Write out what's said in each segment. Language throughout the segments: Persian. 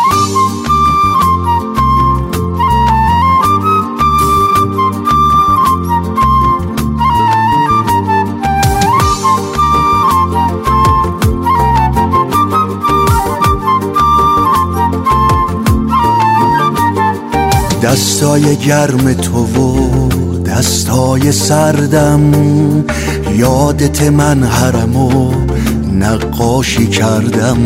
دستای گرم تو و دستای سردم، یادت من حرمو نقاشی کردم.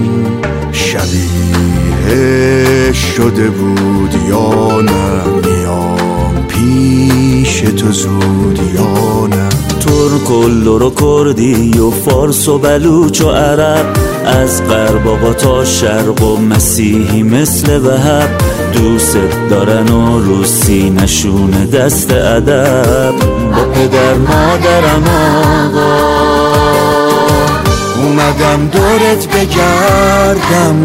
شبیه شده بود یا نه، میام پیش تو زود یا نه. ترک و لر و کردی و فارس و بلوچ و عرب، از غرب آقا تا شرق و مسیحی مثل وهب، دوست دارن و روسی نشونه دست ادب. با پدر مادرم آقا اومدم دورت بگردم،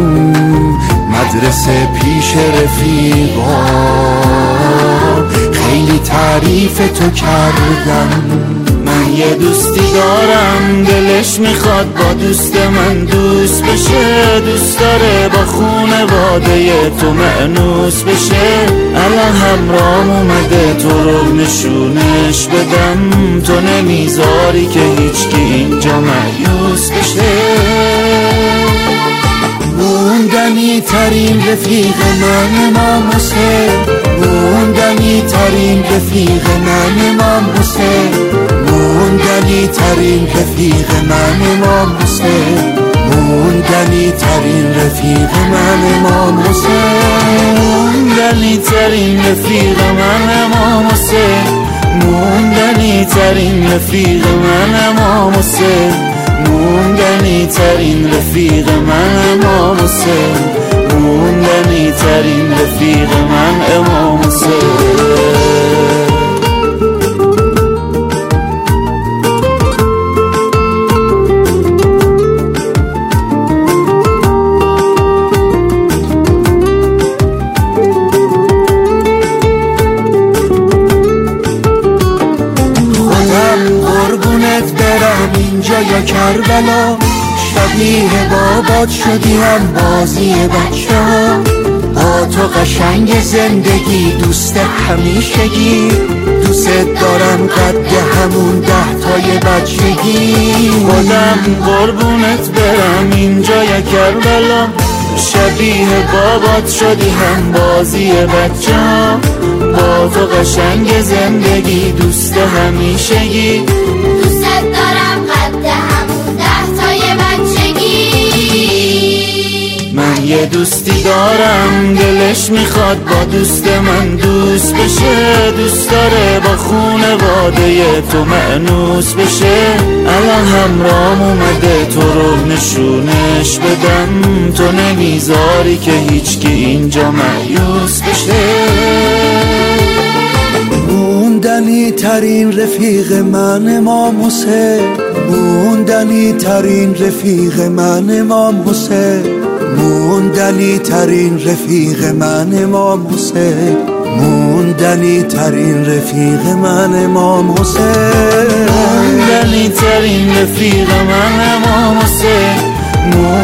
مدرسه پیش رفیقا خیلی تعریف تو کردم. من یه دوستی دارم دلش میخواد با دوست من دوست بشه، دوست داره با خونواده تو مأنوس بشه. الان همرام اومده تو رو نشونش بدم، تو نمیذاری که هیچکی اینجا مایوس بشه. موندنی ترین رفیق من امام حسین، موندنی ترین رفیق من امام حسین، موندنی ترین رفیق من امام حسین، موندنی ترین رفیق من امام حسین، موندنی ترین رفیق من امام حسین، موندنی ترین رفیق من امام حسین، موندنی ترین رفیق من امام حسین، موندنی ترین رفیق من امام حسین. اینجا یا کربلا، شبیه بابات شدی هم بازی بچه ها. با تو قشنگ زندگی دوست همیشگی، دوست دارم قد همون 10 تای بچگی. خودم قربونت برم اینجا یا کربلا، شبیه بابات شدی هم بازی بچه ها. با تو قشنگ زندگی دوست همیشگی، دوست دارم قد همون 10 تای بچگی. من یه دوستی دارم دلش میخواد با دوست من دوست بشه، دوست داره با خونواده تو مأنوس بشه. الان همرام اومده تو رو نشونش بدم، تو نمیذاری که هیچکی اینجا مایوس بشه. موندنی ترین رفیق من امام حسین، موندنی ترین رفیق من امام حسین، موندنی ترین رفیق من امام حسین، موندنی ترین رفیق من امام حسین، موندنی ترین رفیق من امام حسین.